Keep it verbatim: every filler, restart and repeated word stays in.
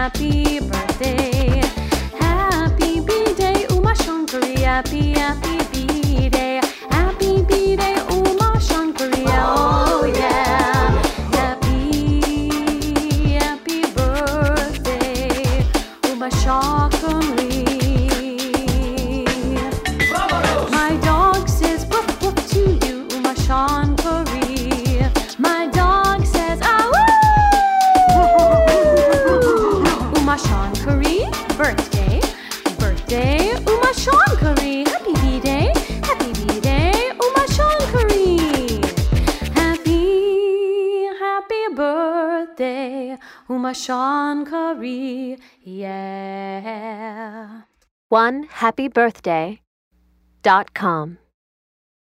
happy birthday. Happy B-Day, Uma Shankari, happy, happy B-Day. Happy B-Day, Uma Shankari, oh yeah. Happy, happy birthday, Uma Shankari. My dog says woof woof to you, Uma Shankari. My dog says ah woo. Uma Shankari, birthday, birthday, Uma Shankari. Happy B-Day, happy B-Day, Uma Shankari. Happy, happy birthday, Uma Shankari, yeah. one happy birthday dot com